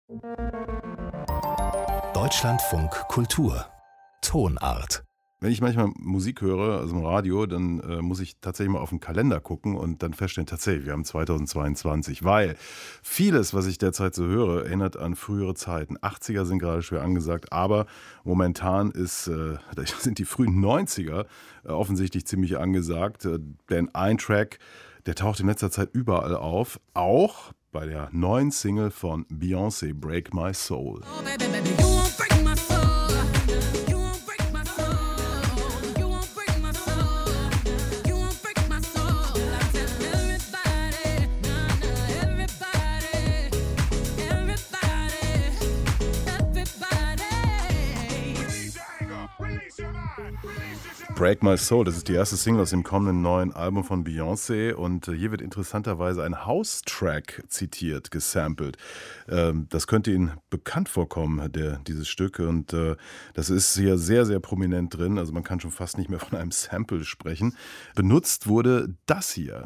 Deutschlandfunk Kultur Tonart. Wenn ich manchmal Musik höre, also im Radio, dann muss ich tatsächlich mal auf den Kalender gucken und dann feststellen, tatsächlich, wir haben 2022, weil vieles, was ich derzeit so höre, erinnert an frühere Zeiten. 80er sind gerade schwer angesagt, aber momentan sind die frühen 90er offensichtlich ziemlich angesagt, denn ein Track, der taucht in letzter Zeit überall auf, auch bei der neuen Single von Beyoncé, Break My Soul. Oh, baby, baby, you won't break my soul. You won't break my soul. You won't break my soul. You won't break my soul. I tell everybody, Break My Soul, das ist die erste Single aus dem kommenden neuen Album von Beyoncé und hier wird interessanterweise ein House-Track zitiert, gesampelt. Das könnte Ihnen bekannt vorkommen, dieses Stück, und das ist hier sehr, sehr prominent drin, also man kann schon fast nicht mehr von einem Sample sprechen. Benutzt wurde das hier.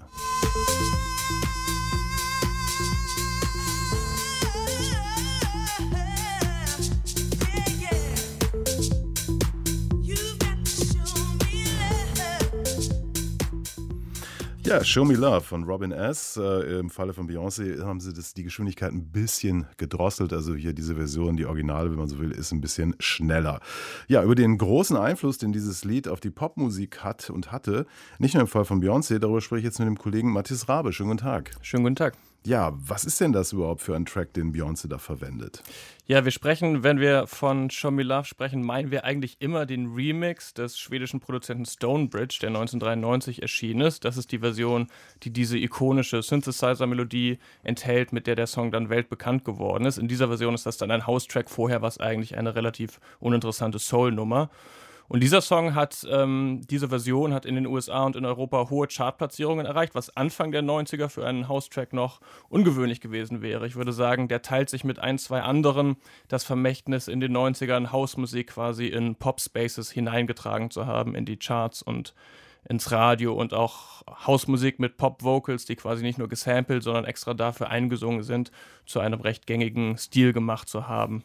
Ja, Show Me Love von Robin S. Im Falle von Beyoncé haben sie die Geschwindigkeit ein bisschen gedrosselt. Also hier diese Version, die Originale, wenn man so will, ist ein bisschen schneller. Ja, über den großen Einfluss, den dieses Lied auf die Popmusik hat und hatte, nicht nur im Fall von Beyoncé, darüber spreche ich jetzt mit dem Kollegen Mathis Rabe. Schönen guten Tag. Schönen guten Tag. Ja, was ist denn das überhaupt für ein Track, den Beyoncé da verwendet? Ja, wir sprechen, wenn wir von Show Me Love sprechen, meinen wir eigentlich immer den Remix des schwedischen Produzenten Stonebridge, der 1993 erschienen ist. Das ist die Version, die diese ikonische Synthesizer-Melodie enthält, mit der der Song dann weltbekannt geworden ist. In dieser Version ist das dann ein House-Track, vorher war es eigentlich eine relativ uninteressante Soul-Nummer. Und dieser Song diese Version hat in den USA und in Europa hohe Chartplatzierungen erreicht, was Anfang der 90er für einen House-Track noch ungewöhnlich gewesen wäre. Ich würde sagen, der teilt sich mit ein, zwei anderen das Vermächtnis in den 90ern, Housemusik quasi in Pop-Spaces hineingetragen zu haben, in die Charts und ins Radio, und auch Housemusik mit Pop-Vocals, die quasi nicht nur gesampelt, sondern extra dafür eingesungen sind, zu einem recht gängigen Stil gemacht zu haben.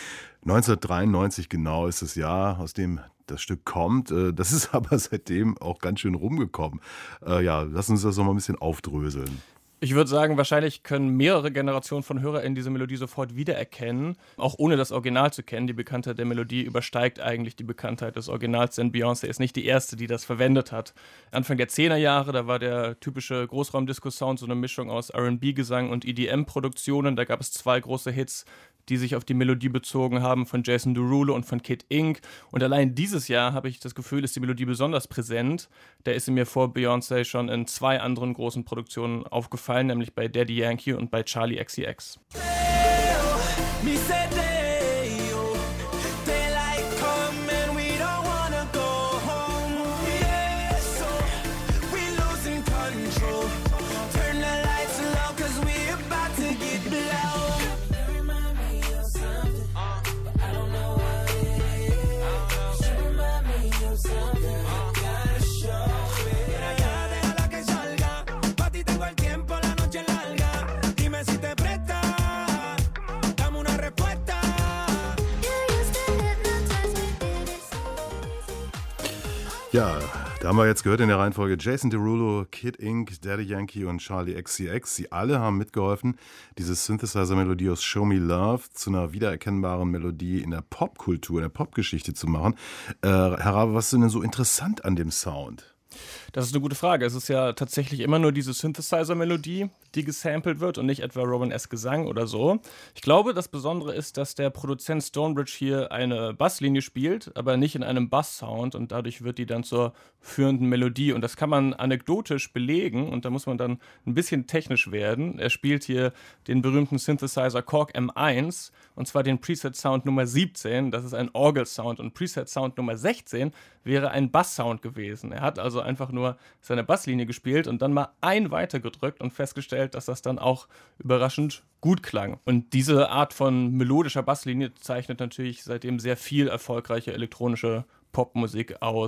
1993 genau ist das Jahr, aus dem das Stück kommt. Das ist aber seitdem auch ganz schön rumgekommen. Ja, lass uns das noch mal ein bisschen aufdröseln. Ich würde sagen, wahrscheinlich können mehrere Generationen von HörerInnen diese Melodie sofort wiedererkennen, auch ohne das Original zu kennen. Die Bekanntheit der Melodie übersteigt eigentlich die Bekanntheit des Originals, denn Beyoncé ist nicht die erste, die das verwendet hat. Anfang der 10er Jahre, da war der typische Großraumdisco-Sound so eine Mischung aus R&B-Gesang und EDM-Produktionen. Da gab es zwei große Hits, die sich auf die Melodie bezogen haben, von Jason Derulo und von Kid Ink. Und allein dieses Jahr habe ich das Gefühl, ist die Melodie besonders präsent. Da ist sie mir vor Beyoncé schon in zwei anderen großen Produktionen aufgefallen, nämlich bei Daddy Yankee und bei Charli XCX. Ja, da haben wir jetzt gehört in der Reihenfolge Jason Derulo, Kid Ink, Daddy Yankee und Charli XCX. Sie alle haben mitgeholfen, diese Synthesizer-Melodie aus Show Me Love zu einer wiedererkennbaren Melodie in der Popkultur, in der Popgeschichte zu machen. Herr Rabe, was ist denn so interessant an dem Sound? Das ist eine gute Frage. Es ist ja tatsächlich immer nur diese Synthesizer-Melodie, die gesampelt wird und nicht etwa Robin S. Gesang oder so. Ich glaube, das Besondere ist, dass der Produzent Stonebridge hier eine Basslinie spielt, aber nicht in einem Bass-Sound, und dadurch wird die dann zur führenden Melodie, und das kann man anekdotisch belegen, und da muss man dann ein bisschen technisch werden. Er spielt hier den berühmten Synthesizer Korg M1, und zwar den Preset-Sound Nummer 17, das ist ein Orgel-Sound, und Preset-Sound Nummer 16 wäre ein Bass-Sound gewesen. Er hat also einfach nur seine Basslinie gespielt und dann mal ein weitergedrückt und festgestellt, dass das dann auch überraschend gut klang. Und diese Art von melodischer Basslinie zeichnet natürlich seitdem sehr viel erfolgreiche elektronische Popmusik aus,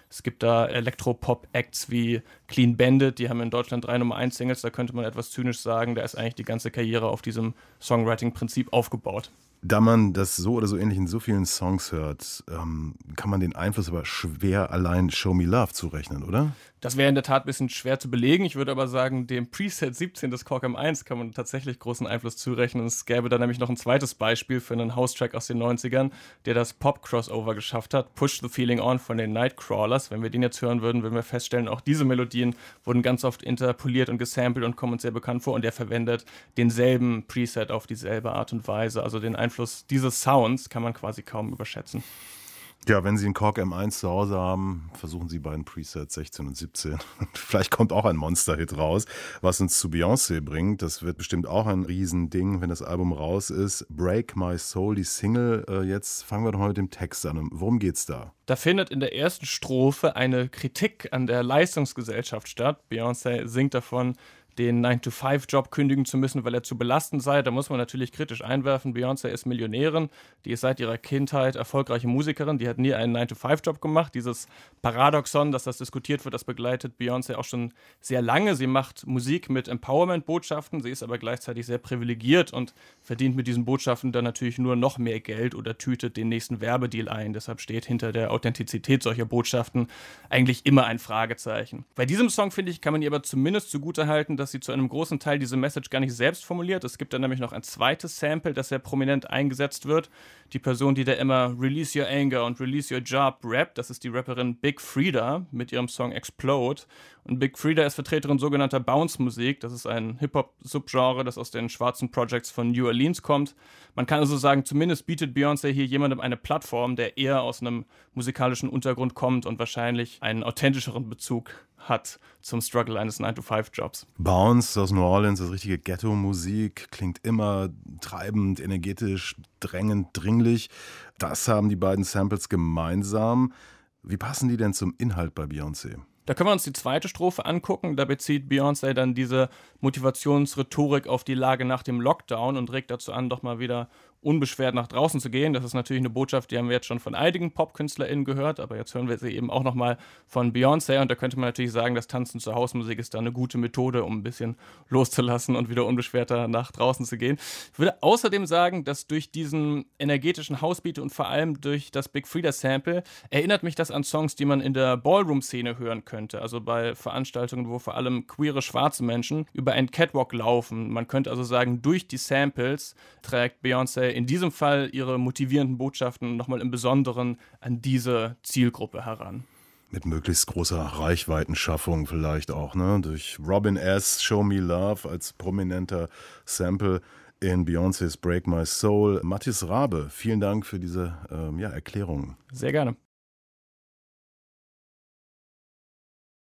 Es gibt da Elektropop-Acts wie Clean Bandit, die haben in Deutschland 3 Nummer-1-Singles, da könnte man etwas zynisch sagen, da ist eigentlich die ganze Karriere auf diesem Songwriting-Prinzip aufgebaut. Da man das so oder so ähnlich in so vielen Songs hört, kann man den Einfluss aber schwer allein Show Me Love zurechnen, oder? Das wäre in der Tat ein bisschen schwer zu belegen. Ich würde aber sagen, dem Preset 17 des Korg M1 kann man tatsächlich großen Einfluss zurechnen. Es gäbe da nämlich noch ein zweites Beispiel für einen House-Track aus den 90ern, der das Pop-Crossover geschafft hat. Push the Feeling On von den Nightcrawlers. Wenn wir den jetzt hören würden wir feststellen, auch diese Melodien wurden ganz oft interpoliert und gesampelt und kommen uns sehr bekannt vor. Und der verwendet denselben Preset auf dieselbe Art und Weise. Also den Einfluss dieses Sounds kann man quasi kaum überschätzen. Ja, wenn Sie einen Korg M1 zu Hause haben, versuchen Sie beiden Presets 16 und 17. Vielleicht kommt auch ein Monster-Hit raus, was uns zu Beyoncé bringt. Das wird bestimmt auch ein Riesending, wenn das Album raus ist. Break My Soul, die Single. Jetzt fangen wir doch mal mit dem Text an. Worum geht's da? Da findet in der ersten Strophe eine Kritik an der Leistungsgesellschaft statt. Beyoncé singt davon, den 9-to-5-Job kündigen zu müssen, weil er zu belastend sei. Da muss man natürlich kritisch einwerfen. Beyoncé ist Millionärin, die ist seit ihrer Kindheit erfolgreiche Musikerin, die hat nie einen 9-to-5-Job gemacht. Dieses Paradoxon, dass das diskutiert wird, das begleitet Beyoncé auch schon sehr lange. Sie macht Musik mit Empowerment-Botschaften, sie ist aber gleichzeitig sehr privilegiert und verdient mit diesen Botschaften dann natürlich nur noch mehr Geld oder tütet den nächsten Werbedeal ein. Deshalb steht hinter der Authentizität solcher Botschaften eigentlich immer ein Fragezeichen. Bei diesem Song, finde ich, kann man ihr aber zumindest zugutehalten, dass sie zu einem großen Teil diese Message gar nicht selbst formuliert. Es gibt dann nämlich noch ein zweites Sample, das sehr prominent eingesetzt wird. Die Person, die da immer Release Your Anger und Release Your Job rappt, das ist die Rapperin Big Freedia mit ihrem Song Explode. Und Big Freedia ist Vertreterin sogenannter Bounce-Musik. Das ist ein Hip-Hop-Subgenre, das aus den schwarzen Projects von New Orleans kommt. Man kann also sagen, zumindest bietet Beyoncé hier jemandem eine Plattform, der eher aus einem musikalischen Untergrund kommt und wahrscheinlich einen authentischeren Bezug hat zum Struggle eines 9-to-5-Jobs. Bounce aus New Orleans, das richtige Ghetto-Musik, klingt immer treibend, energetisch, drängend, dringlich. Das haben die beiden Samples gemeinsam. Wie passen die denn zum Inhalt bei Beyoncé? Da können wir uns die zweite Strophe angucken. Da bezieht Beyoncé dann diese Motivationsrhetorik auf die Lage nach dem Lockdown und regt dazu an, doch mal wieder unbeschwert nach draußen zu gehen. Das ist natürlich eine Botschaft, die haben wir jetzt schon von einigen PopkünstlerInnen gehört, aber jetzt hören wir sie eben auch nochmal von Beyoncé und da könnte man natürlich sagen, das Tanzen zur Hausmusik ist da eine gute Methode, um ein bisschen loszulassen und wieder unbeschwerter nach draußen zu gehen. Ich würde außerdem sagen, dass durch diesen energetischen Housebeat und vor allem durch das Big Freedia Sample erinnert mich das an Songs, die man in der Ballroom-Szene hören könnte, also bei Veranstaltungen, wo vor allem queere schwarze Menschen über einen Catwalk laufen. Man könnte also sagen, durch die Samples trägt Beyoncé in diesem Fall ihre motivierenden Botschaften nochmal im Besonderen an diese Zielgruppe heran. Mit möglichst großer Reichweitenschaffung vielleicht auch, ne? Durch Robin S., Show Me Love als prominenter Sample in Beyoncés Break My Soul. Mathis Rabe, vielen Dank für diese Erklärung. Sehr gerne.